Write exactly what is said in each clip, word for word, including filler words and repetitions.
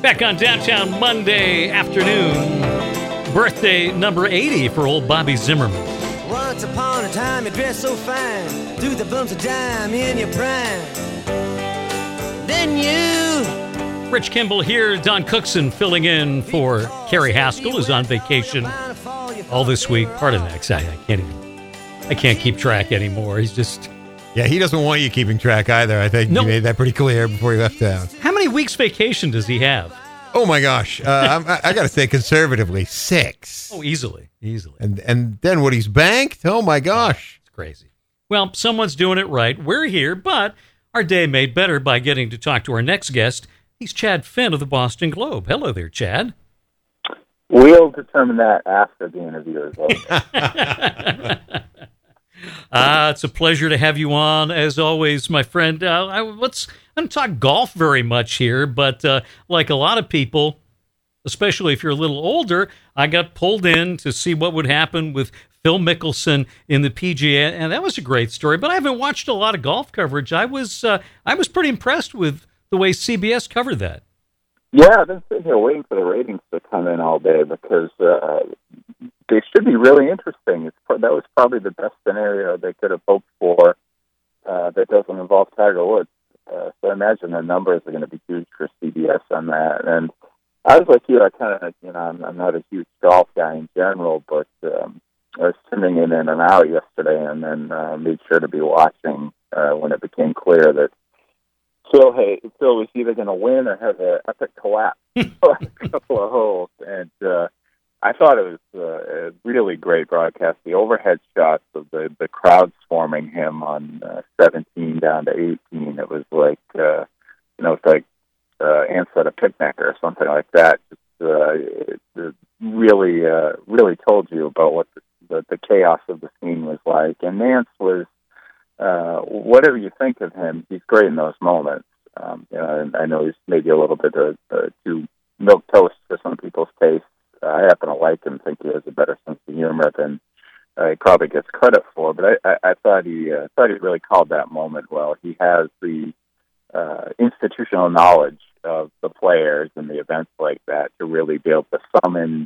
Back on Downtown Monday afternoon. Birthday number eighty for old Bobby Zimmerman. Once upon a time you dressed so fine, threw the bumps of dime in your prime. Then you... Rich Kimball here, Don Cookson filling in for Carrie Haskell, who's on vacation all this week. Part of next, I, I can't even, I can't keep track anymore. He's just... Yeah, he doesn't want you keeping track either. I think no. You made that pretty clear before you left town. How many weeks vacation does he have? Oh, my gosh. Uh, I, I got to say conservatively, six. Oh, easily, easily. And and then what he's banked? Oh, my gosh. It's crazy. Well, someone's doing it right. We're here, but our day made better by getting to talk to our next guest. He's Chad Finn of the Boston Globe. Hello there, Chad. We'll determine that after the interview is over. Ah, it's a pleasure to have you on, as always, my friend. Uh, I, let's, I don't talk golf very much here, but uh, like a lot of people, especially if you're a little older, I got pulled in to see what would happen with Phil Mickelson in the P G A, and that was a great story. But I haven't watched a lot of golf coverage. I was, uh, I was pretty impressed with the way C B S covered that. Yeah, I've been sitting here waiting for the ratings to come in all day because uh, they should be really interesting. It's, that was probably the best scenario they could have hoped for uh, that doesn't involve Tiger Woods. Uh, so I imagine the numbers are going to be huge for C B S on that. And I was like you, I kind of, you know, I'm, I'm not a huge golf guy in general, but um, I was tuning in and out yesterday and then uh, made sure to be watching uh, when it became clear that Phil, hey, Phil was either going to win or have an epic collapse for a couple of holes. And uh, I thought it was uh, a really great broadcast. The overhead shots of the, the crowd swarming him on uh, seventeen down to eighteen. It was like, uh, you know, it's like uh, ants at a picnic or something like that. Just, uh, it, it really, uh, really told you about what the, the, the chaos of the scene was like. And Nance was, Uh, whatever you think of him, he's great in those moments. Um, you know, and I know he's maybe a little bit uh, uh, too milk toast for some people's taste. Uh, I happen to like him, think he has a better sense of humor than uh, he probably gets credit for. But I, I, I thought he uh, thought he really called that moment well. He has the uh, institutional knowledge of the players and the events like that to really be able to summon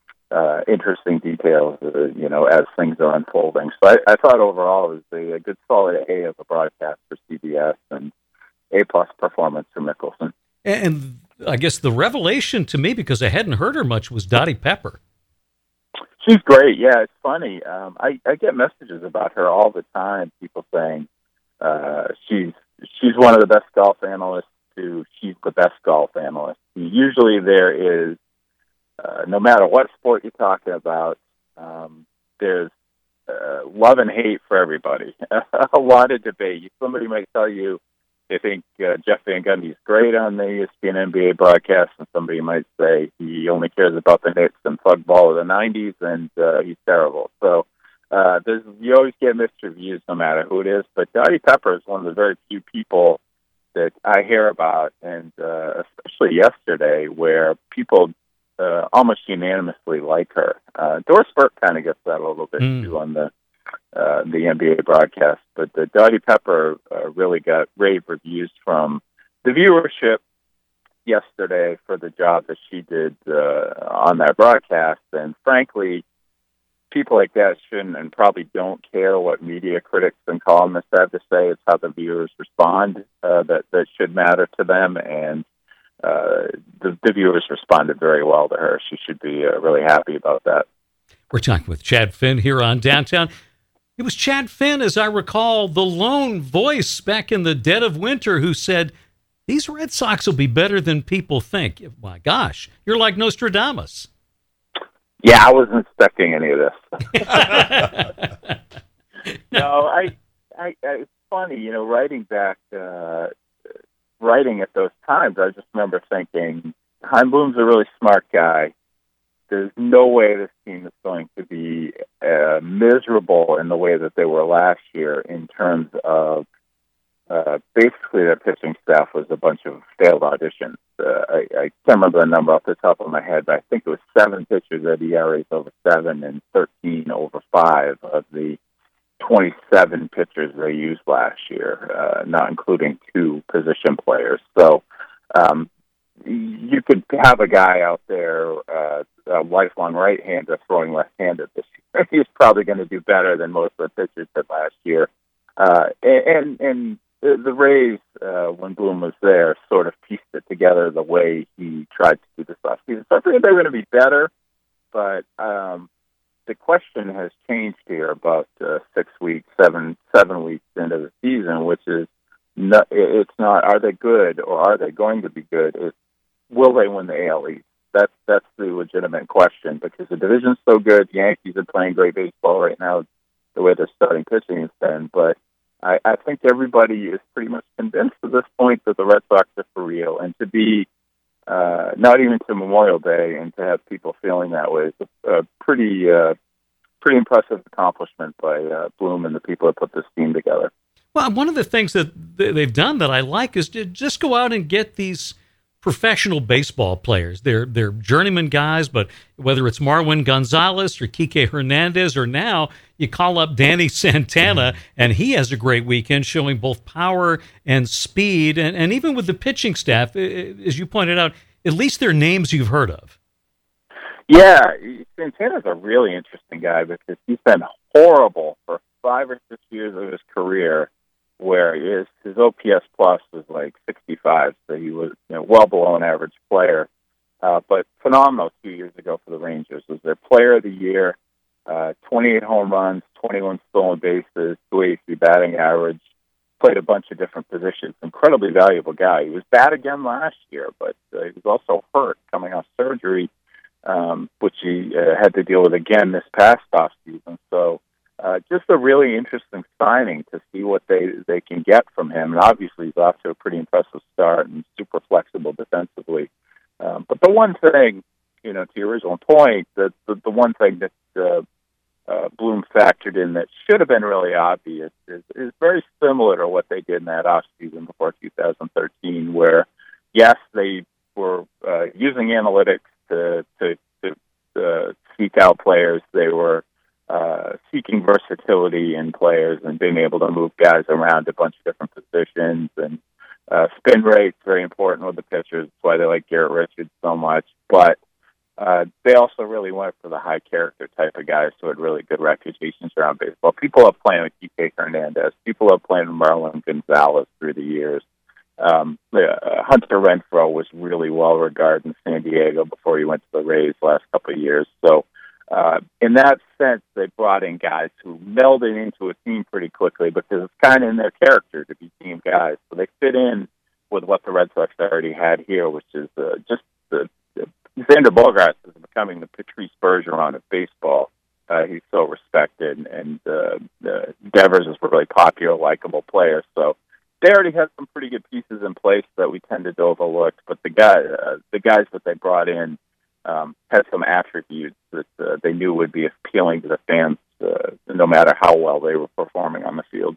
Uh, interesting details, uh, you know, as things are unfolding. So I, I thought overall it was a, a good solid A of a broadcast for C B S and A-plus performance for Mickelson. And I guess the revelation to me, because I hadn't heard her much, was Dottie Pepper. She's great. Yeah, it's funny. Um, I, I get messages about her all the time, people saying uh, she's she's one of the best golf analysts to she's the best golf analyst. Usually there is Uh, no matter what sport you're talking about, um, there's uh, love and hate for everybody. A lot of debate. Somebody might tell you they think uh, Jeff Van Gundy's great on the E S P N N B A broadcast, and somebody might say he only cares about the Knicks and plug ball of the nineties, and uh, he's terrible. So uh, there's, you always get mixed reviews no matter who it is. But Dottie Pepper is one of the very few people that I hear about, and uh, especially yesterday, where people Uh, almost unanimously like her. Uh, Doris Burke kind of gets that a little bit mm. too on the uh, the N B A broadcast, but the Dottie Pepper uh, really got rave reviews from the viewership yesterday for the job that she did uh, on that broadcast. And frankly, people like that shouldn't and probably don't care what media critics and columnists have to say. It's how the viewers respond uh, that that should matter to them. And Uh, the, the viewers responded very well to her. She should be uh, really happy about that. We're talking with Chad Finn here on Downtown. It was Chad Finn, as I recall, the lone voice back in the dead of winter who said, these Red Sox will be better than people think. My gosh, you're like Nostradamus. Yeah, I wasn't expecting any of this. no, I, I, I, it's funny, you know, writing back, uh, writing at those times, I just remember thinking, Chaim Bloom's a really smart guy. There's no way this team is going to be uh, miserable in the way that they were last year in terms of uh, basically their pitching staff was a bunch of failed auditions. Uh, I, I can't remember the number off the top of my head, but I think it was seven pitchers at E R As over seven and thirteen over five of the twenty-seven pitchers they used last year, uh, not including two position players. So, um, you could have a guy out there, uh, a lifelong right-hander throwing left-handed this year. He's probably going to do better than most of the pitchers did last year. Uh, and and the, the Rays, uh, when Bloom was there, sort of pieced it together the way he tried to do this last season. So I think they're going to be better, but um, the question has changed here about uh, six weeks, seven seven weeks into the season, which is not, it's not are they good or are they going to be good? It's will they win the A L East? That's that's the legitimate question because the division's so good. The Yankees are playing great baseball right now, the way they're starting pitching has been. But I, I think everybody is pretty much convinced at this point that the Red Sox are for real, and to be uh, not even to Memorial Day and to have people feeling that way is a, a pretty uh, pretty impressive accomplishment by uh, Bloom and the people that put this team together. Well, one of the things that they've done that I like is to just go out and get these professional baseball players. They're they're journeyman guys, but whether it's Marwin Gonzalez or Kike Hernandez, or now you call up Danny Santana, and he has a great weekend showing both power and speed, and, and even with the pitching staff, as you pointed out, at least they're names you've heard of. Yeah, Santana's a really interesting guy because he's been horrible for five or six years of his career, where his, his O P S plus was like sixty-five, so he was you know, well below an average player. Uh, but phenomenal two years ago for the Rangers. Was their player of the year, uh, twenty-eight home runs, twenty-one stolen bases, two eighty batting average, played a bunch of different positions. Incredibly valuable guy. He was bad again last year, but uh, he was also hurt coming off surgery, um, which he uh, had to deal with again this past offseason. So Uh, just a really interesting signing to see what they, they can get from him. And obviously he's off to a pretty impressive start and super flexible defensively. Um, but the one thing, you know, to your original point, the, the, the one thing that uh, uh, Bloom factored in that should have been really obvious is, is very similar to what they did in that offseason before two thousand thirteen, where, yes, they were uh, using analytics to, to, to uh, seek out players. They were Uh, seeking versatility in players and being able to move guys around a bunch of different positions. And uh, spin rate's very important with the pitchers. That's why they like Garrett Richards so much. But uh, they also really went for the high character type of guys who had really good reputations around baseball. People have played with Kike Hernandez. People have played with Marwin Gonzalez through the years. Um, uh, Hunter Renfroe was really well regarded in San Diego before he went to the Rays last couple of years. So Uh, in that sense, they brought in guys who melded into a team pretty quickly because it's kind of in their character to be team guys. So they fit in with what the Red Sox already had here, which is uh, just the, the Xander Bogaerts is becoming the Patrice Bergeron of baseball. Uh, he's so respected, and uh, uh, Devers is a really popular, likable player. So they already had some pretty good pieces in place that we tended to overlook. But the guy, uh, the guys that they brought in, Um, had some attributes that uh, they knew would be appealing to the fans, uh, no matter how well they were performing on the field.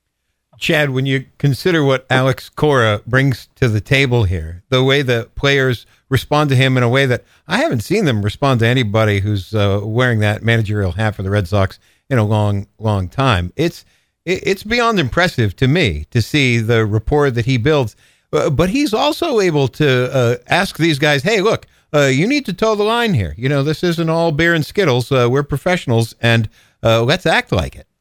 Chad, when you consider what Alex Cora brings to the table here, the way the players respond to him in a way that I haven't seen them respond to anybody who's uh, wearing that managerial hat for the Red Sox in a long, long time. It's it's beyond impressive to me to see the rapport that he builds. Uh, but he's also able to uh, ask these guys, hey, look, uh, you need to toe the line here. You know, this isn't all beer and Skittles. Uh, we're professionals, and uh, let's act like it.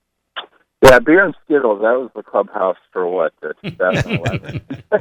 Yeah, beer and Skittles, that was the clubhouse for what, uh, twenty eleven?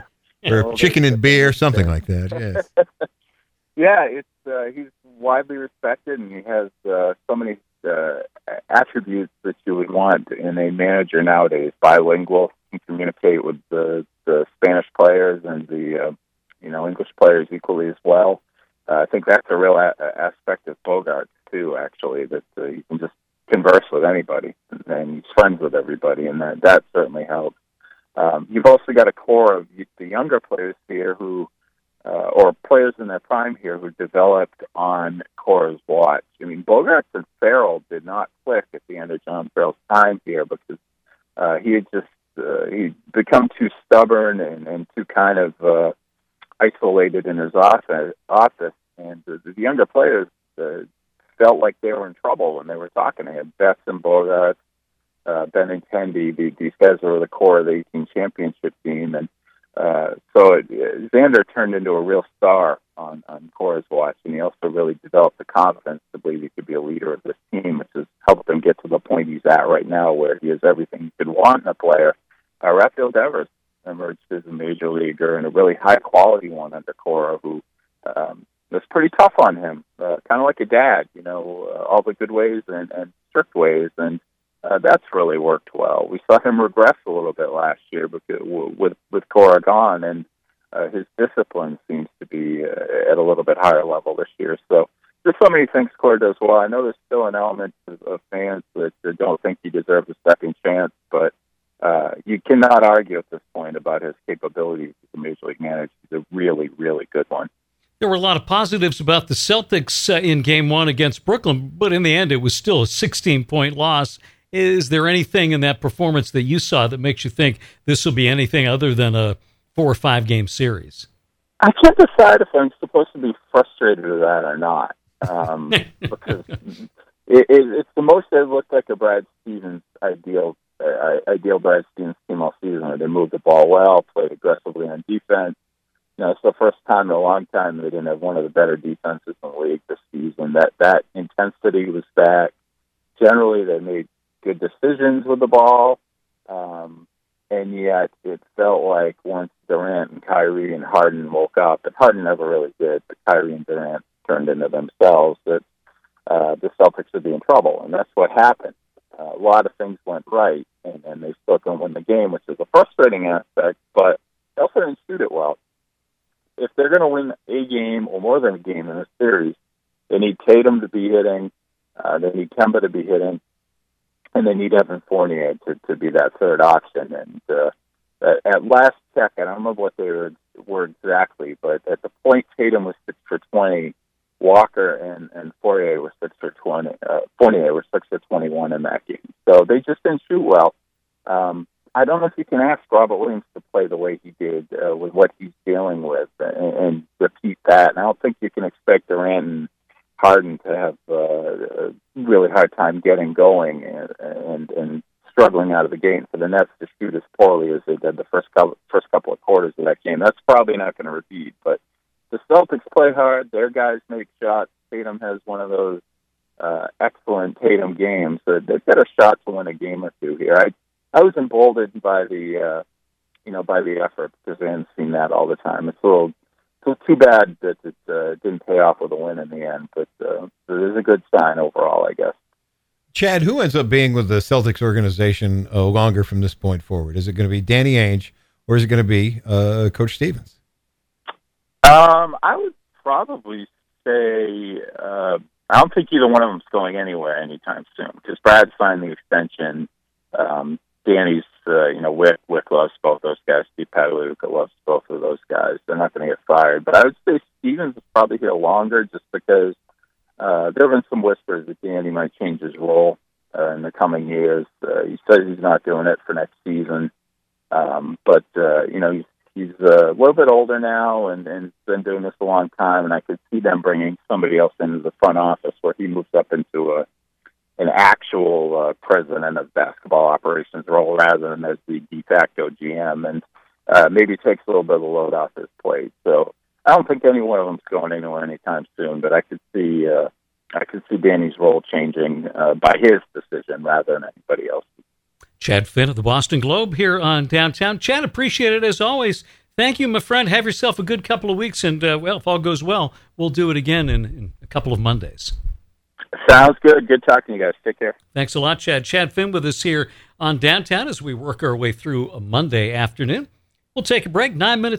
Or chicken and beer, something like that, yes. Yeah, it's uh, he's widely respected, and he has uh, so many uh, attributes that you would want in a manager nowadays. Bilingual, can communicate with the, the Spanish players and the uh, you know English players equally as well. Uh, I think that's a real a- aspect of Bogaerts too. Actually, that uh, you can just converse with anybody, and he's friends with everybody, and that that certainly helps. Um, you've also got a core of the younger players here who, uh, or players in their prime here who developed on Cora's watch. I mean, Bogaerts and Farrell did not click at the end of John Farrell's time here because uh, he had just uh, he'd become too stubborn and, and too kind of uh, isolated in his office, office and the, the younger players uh, felt like they were in trouble when they were talking to him. Betts and Bogaerts, uh, Benintendi, the, these guys were the core of the eighteen championship team, and uh, so it, Xander turned into a real star on, on Cora's watch, and he also really developed the confidence to believe he could be a leader of this team, which has helped him get to the point he's at right now, where he has everything you could want in a player. Uh, Rafael Devers emerged as a major leaguer and a really high-quality one under Cora, who um, was pretty tough on him, uh, kind of like a dad, you know, uh, all the good ways and, and strict ways, and uh, that's really worked well. We saw him regress a little bit last year because, with, with Cora gone, and uh, his discipline seems to be uh, at a little bit higher level this year. So there's so many things Cora does well. I know there's still an element of, of fans that, that don't think he deserves a second chance, but Uh, you cannot argue at this point about his capabilities as a major league manager. He's a really, really good one. There were a lot of positives about the Celtics uh, in Game One against Brooklyn, but in the end, it was still a sixteen-point loss. Is there anything in that performance that you saw that makes you think this will be anything other than a four or five game series? I can't decide if I'm supposed to be frustrated with that or not, um, because it, it, it's the most it looked like a Brad Stevens ideal. Uh, ideal Brad Stevens team all season, where they moved the ball well, played aggressively on defense. You know, it's the first time in a long time they didn't have one of the better defenses in the league this season. That that intensity was back. Generally, they made good decisions with the ball, um, and yet it felt like once Durant and Kyrie and Harden woke up, and Harden never really did, but Kyrie and Durant turned into themselves, that uh, the Celtics would be in trouble, and that's what happened. Uh, a lot of things went right, and, and they still couldn't win the game, which is a frustrating aspect, but they also didn't shoot it well. If they're going to win a game or more than a game in a series, they need Tatum to be hitting, uh, they need Kemba to be hitting, and they need Evan Fournier to, to be that third option. And uh, at last check, I don't remember what they were, were exactly, but at the point Tatum was six for twenty, Walker and, and Fournier were six for twenty. Uh, Fournier were six for twenty-one in that game, so they just didn't shoot well. Um, I don't know if you can ask Robert Williams to play the way he did uh, with what he's dealing with and, and repeat that. And I don't think you can expect Durant and Harden to have uh, a really hard time getting going and, and and struggling out of the game for the Nets to shoot as poorly as they did the first couple first couple of quarters of that game. That's probably not going to repeat, but the Celtics play hard. Their guys make shots. Tatum has one of those uh, excellent Tatum games. So they've got a shot to win a game or two here. I I was emboldened by the uh, you know by the effort because I haven't seen that all the time. It's a little, it's a little too bad that it uh, didn't pay off with a win in the end, but uh, it is a good sign overall, I guess. Chad, who ends up being with the Celtics organization uh, longer from this point forward? Is it going to be Danny Ainge or is it going to be uh, Coach Stevens? Um, I would probably say uh, I don't think either one of them's going anywhere anytime soon because Brad signed the extension. Um, Danny's, uh, you know, Wick, Wick loves both those guys. Steve Pataluka loves both of those guys. They're not going to get fired. But I would say Stevens is probably here longer just because uh, there have been some whispers that Danny might change his role uh, in the coming years. Uh, he says he's not doing it for next season. Um, but, uh, you know, he's He's uh, a little bit older now and, and been doing this a long time, and I could see them bringing somebody else into the front office where he moves up into a an actual uh, president of basketball operations role rather than as the de facto G M, and uh, maybe takes a little bit of the load off his plate. So I don't think any one of them's going anywhere anytime soon, but I could see uh, I could see Danny's role changing uh, by his decision rather than anybody else's. Chad Finn of the Boston Globe here on Downtown. Chad, appreciate it as always. Thank you, my friend. Have yourself a good couple of weeks, and, uh, well, if all goes well, we'll do it again in, in a couple of Mondays. Sounds good. Good talking to you guys. Take care. Thanks a lot, Chad. Chad Finn with us here on Downtown as we work our way through a Monday afternoon. We'll take a break. Nine minutes.